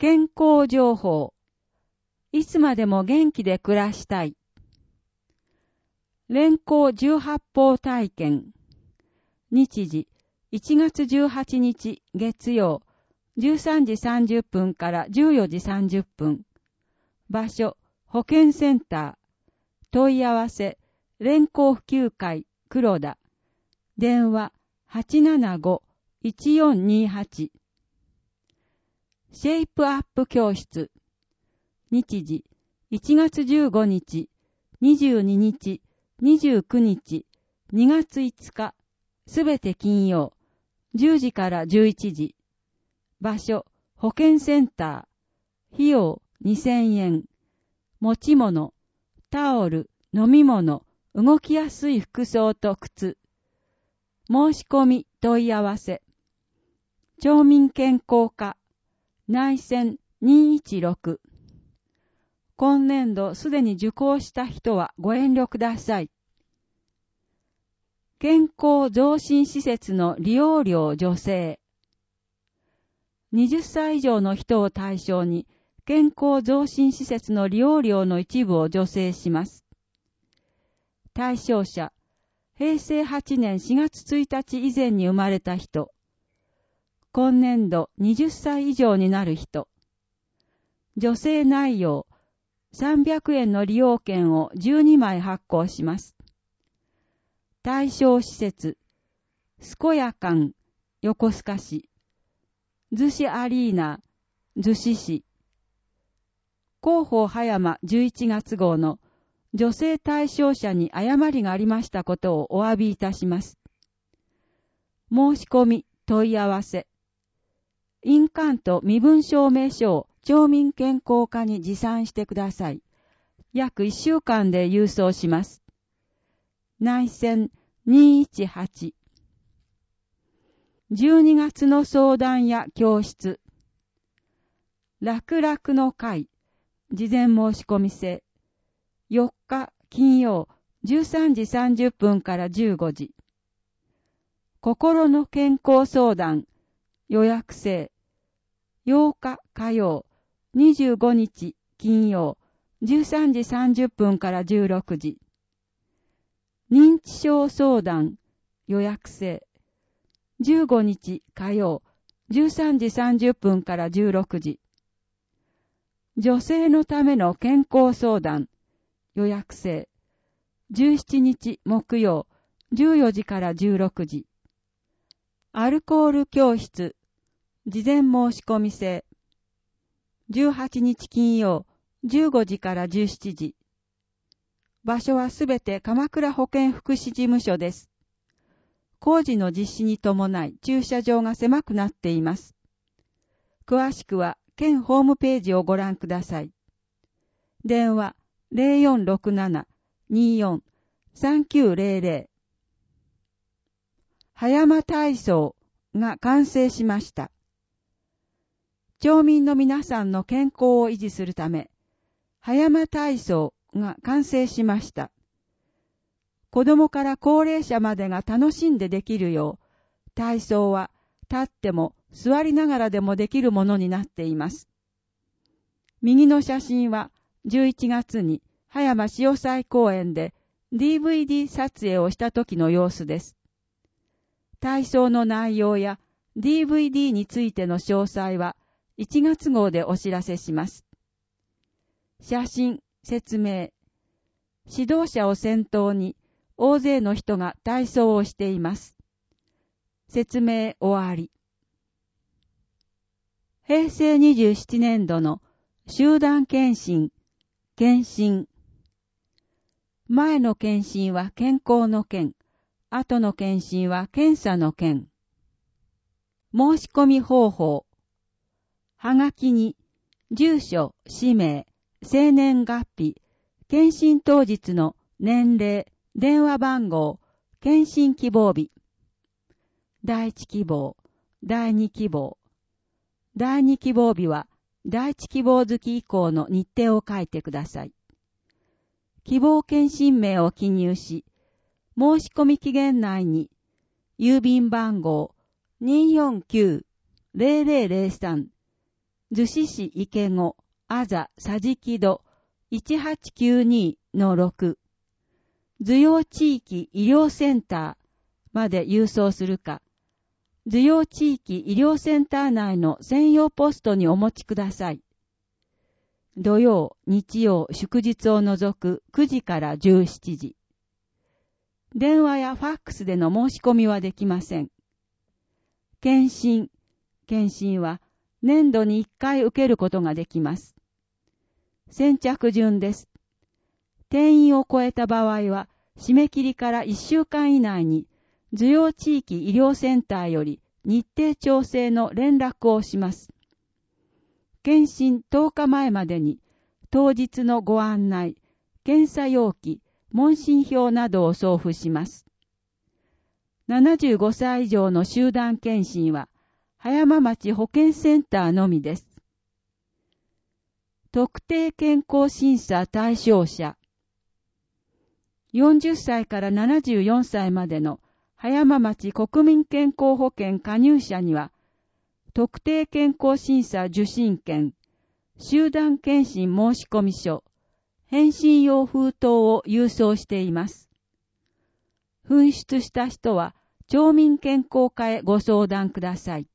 健康情報。いつまでも元気で暮らしたい。連行18法体験。日時、1月18日月曜、13時30分から14時30分。場所、保健センター。問い合わせ、連行普及会、黒田。電話、875-1428。シェイプアップ教室。日時、1月15日、22日、29日、2月5日、すべて金曜、10時から11時。場所、保健センター。費用、2000円。持ち物、タオル、飲み物、動きやすい服装と靴。申し込み、問い合わせ。町民健康課。内線216。今年度すでに受講した人はご遠慮ください。健康増進施設の利用料助成。20歳以上の人を対象に健康増進施設の利用料の一部を助成します。対象者、平成8年4月1日以前に生まれた人。今年度20歳以上になる人。助成内容、300円の利用券を12枚発行します。対象施設、健やかん、横須賀市。逗子アリーナ、逗子市。広報葉山11月号の助成対象者に誤りがありましたことをお詫びいたします。申し込み、問い合わせ。印鑑と身分証明書を町民健康課に持参してください。約1週間で郵送します。内線218。12月の相談や教室。楽々の会。事前申し込み制。4日金曜13時30分から15時。心の健康相談。予約制。8日火曜、25日金曜、13時30分から16時。認知症相談、予約制。15日火曜、13時30分から16時。女性のための健康相談、予約制。17日木曜、14時から16時。アルコール教室、事前申し込み制。18日金曜、15時から17時。場所はすべて鎌倉保健福祉事務所です。工事の実施に伴い駐車場が狭くなっています。詳しくは県ホームページをご覧ください。電話 0467-24-3900。葉山体操が完成しました。町民の皆さんの健康を維持するため、葉山体操が完成しました。子供から高齢者までが楽しんでできるよう、体操は立っても座りながらでもできるものになっています。右の写真は11月に葉山潮祭公園で DVD 撮影をした時の様子です。体操の内容や DVD についての詳細は1月号でお知らせします。写真、説明。指導者を先頭に大勢の人が体操をしています。説明終わり。平成27年度の集団検診、検診。前の検診は健康の件、後の検診は検査の件。申し込み方法。はがきに、住所、氏名、生年月日、検診当日の年齢、電話番号、検診希望日。第一希望、第二希望。第二希望日は、第一希望月以降の日程を書いてください。希望検診名を記入し、申し込み期限内に、郵便番号 249-0003 逗子市池子、あざさじきど 1892-6、受容地域医療センターまで郵送するか、受容地域医療センター内の専用ポストにお持ちください。土曜、日曜、祝日を除く9時から17時。電話やファックスでの申し込みはできません。検診は年度に1回受けることができます。先着順です。定員を超えた場合は、締め切りから1週間以内に、受容地域医療センターより日程調整の連絡をします。検診10日前までに、当日のご案内、検査用記、問診票などを送付します。75歳以上の集団検診は、葉山町保健センターのみです。特定健康審査対象者。40歳から74歳までの葉山町国民健康保険加入者には、特定健康審査受診券、集団検診申込書、返信用封筒を郵送しています。紛失した人は、町民健康課へご相談ください。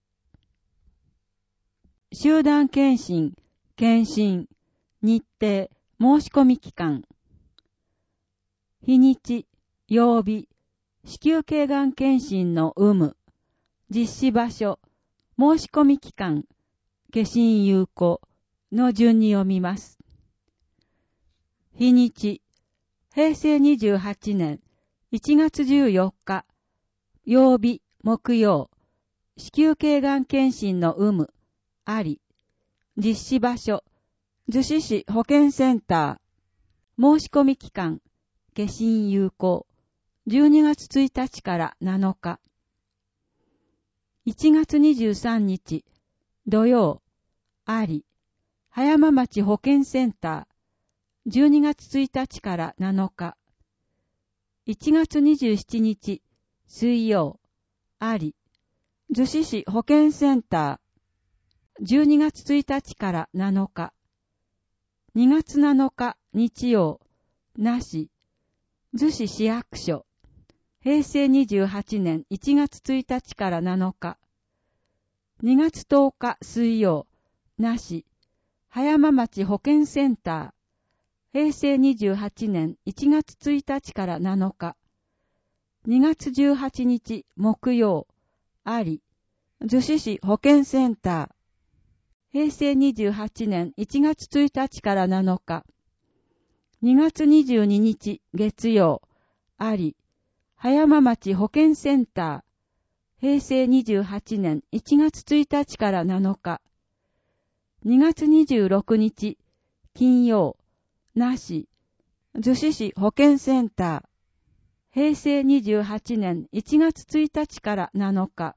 集団検診、検診、日程、申込期間。日にち、曜日、子宮頸がん検診の有無、実施場所、申込期間、消印有効の順に読みます。日にち、平成28年1月14日、曜日、木曜、子宮頸がん検診の有無、あり、実施場所、逗子市保健センター、申込期間、消印有効、12月1日から7日。1月23日、土曜、あり、葉山町保健センター、12月1日から7日。1月27日、水曜、あり、逗子市保健センター、12月1日から7日。2月7日、日曜、なし、逗子市役所、平成28年1月1日から7日。2月10日、水曜、なし、葉山町保健センター、平成28年1月1日から7日。2月18日、木曜、あり、逗子市保健センター、平成28年1月1日から7日。2月22日、月曜、あり、葉山町保健センター、平成28年1月1日から7日。2月26日、金曜、なし、逗子市保健センター、平成28年1月1日から7日。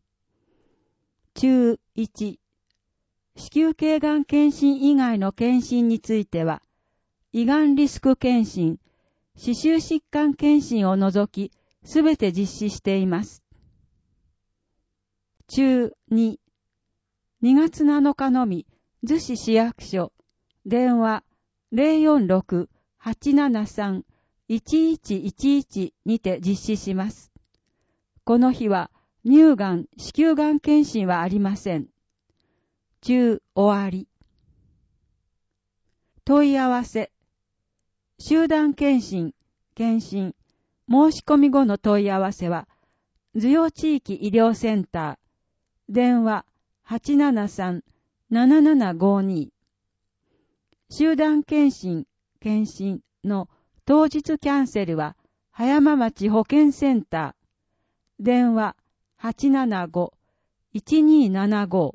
中1、子宮頸がん検診以外の検診については、胃がんリスク検診、歯周疾患検診を除き、すべて実施しています。中2、2月7日のみ、逗子市役所、電話 046-873-1111 にて実施します。この日は、乳がん、子宮がん検診はありません。中終わり。問い合わせ。集団検診、検診、申し込み後の問い合わせは、受容地域医療センター、電話 873-7752。集団検診、検診の当日キャンセルは、葉山町保健センター、電話 875-1275。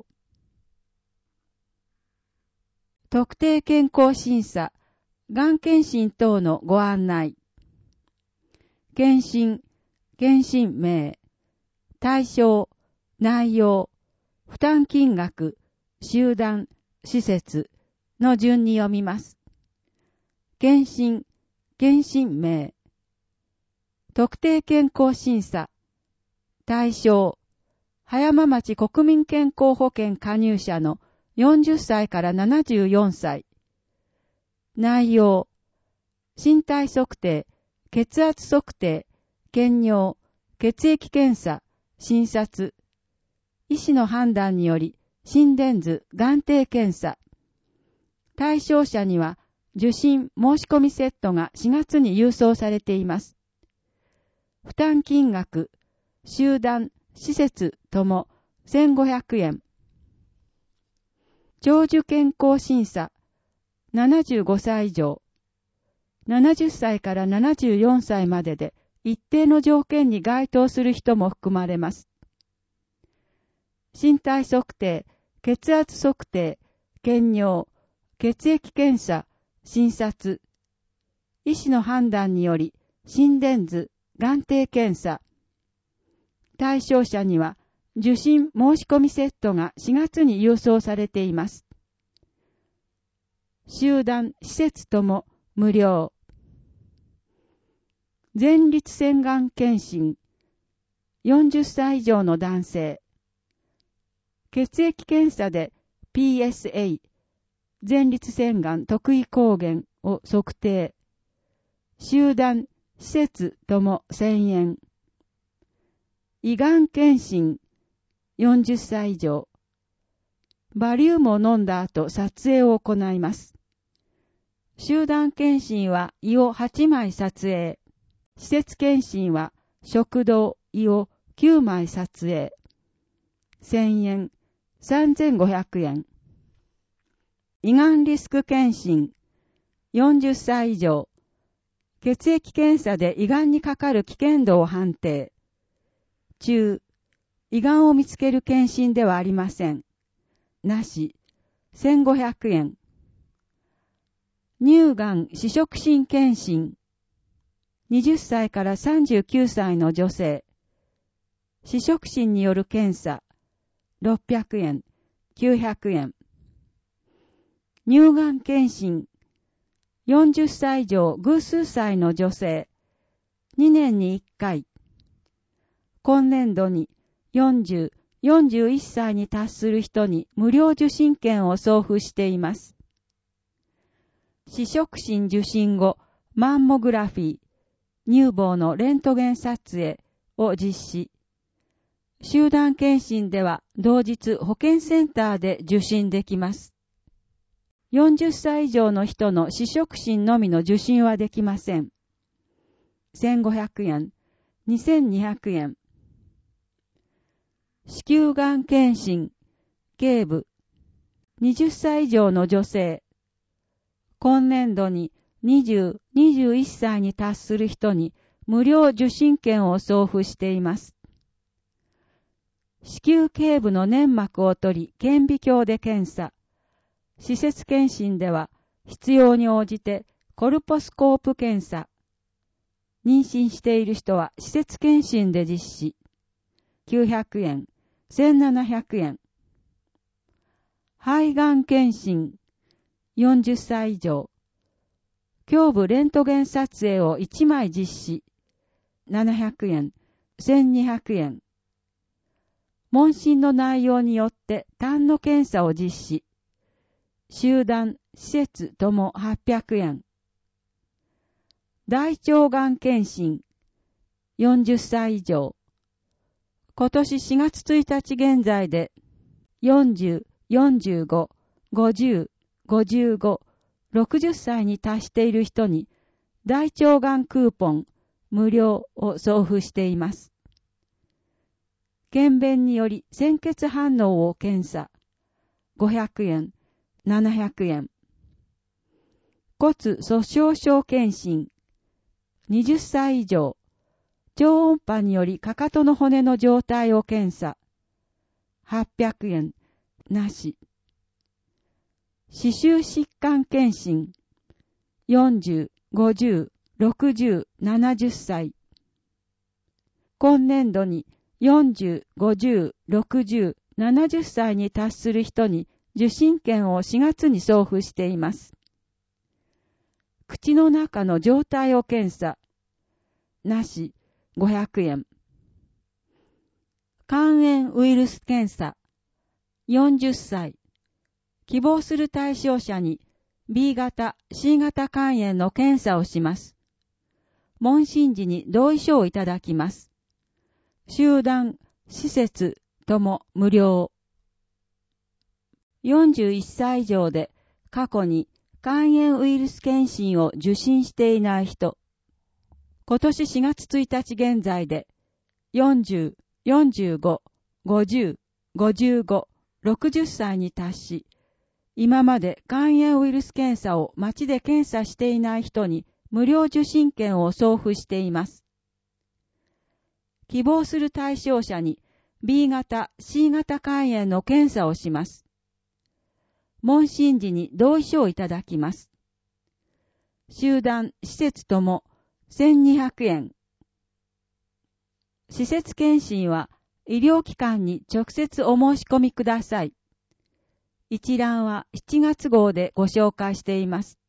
特定健康審査、がん検診等のご案内。検診、検診名、対象、内容、負担金額、集団、施設の順に読みます。検診、検診名、特定健康審査、対象、葉山町国民健康保険加入者の 40歳から74歳。内容、身体測定、血圧測定、検尿、血液検査、診察、医師の判断により心電図、眼底検査。対象者には受診申し込みセットが4月に郵送されています。負担金額、集団、施設とも1500円。長寿健康審査、75歳以上。70歳から74歳までで一定の条件に該当する人も含まれます。身体測定、血圧測定、検尿、血液検査、診察、医師の判断により心電図、眼底検査。対象者には受診申し込みセットが4月に郵送されています。集団、施設とも無料。前立腺がん検診、40歳以上の男性。血液検査で PSA、前立腺がん特異抗原を測定。集団、施設とも1000円。胃がん検診、40歳以上。バリウムを飲んだ後撮影を行います。集団検診は胃を8枚撮影。施設検診は食道、胃を9枚撮影。1000円、3500円。胃がんリスク検診、40歳以上。血液検査で胃がんにかかる危険度を判定。中、胃がんを見つける検診ではありません。なし、1500円。乳がん試食診検診。20歳から39歳の女性。試食診による検査。600円、900円。乳がん検診。40歳以上偶数歳の女性。2年に1回。今年度に40、41歳に達する人に無料受診券を送付しています。試食診受診後、マンモグラフィー、乳房のレントゲン撮影を実施。集団検診では同日保健センターで受診できます。40歳以上の人の試食診のみの受診はできません。1500円、2200円。子宮がん検診、頸部、20歳以上の女性。今年度に20、21歳に達する人に無料受診券を送付しています。子宮頸部の粘膜を取り、顕微鏡で検査。施設検診では必要に応じてコルポスコープ検査。妊娠している人は施設検診で実施。900円、1700円。肺がん検診。40歳以上。胸部レントゲン撮影を1枚実施。700円、1200円。問診の内容によって痰の検査を実施。集団、施設とも800円。大腸がん検診。40歳以上。今年4月1日現在で40、45、50、55、60歳に達している人に大腸がんクーポン無料を送付しています。検便により鮮血反応を検査。500円、700円。骨粗鬆症検診。20歳以上。超音波によりかかとの骨の状態を検査。800円、なし。歯周疾患検診。40、50、60、70歳。今年度に40、50、60、70歳に達する人に受診券を4月に送付しています。口の中の状態を検査。なし、500円。肝炎ウイルス検査。40歳。 希望する対象者に B 型、C 型肝炎の検査をします。問診時に同意書をいただきます。集団、施設とも無料。41歳以上で過去に肝炎ウイルス検診を受診していない人。今年4月1日現在で40、45、50、55、60歳に達し、今まで肝炎ウイルス検査を町で検査していない人に無料受診券を送付しています。希望する対象者に B 型、C 型肝炎の検査をします。問診時に同意書をいただきます。集団、施設とも1200円。施設検診は医療機関に直接お申し込みください。一覧は7月号でご紹介しています。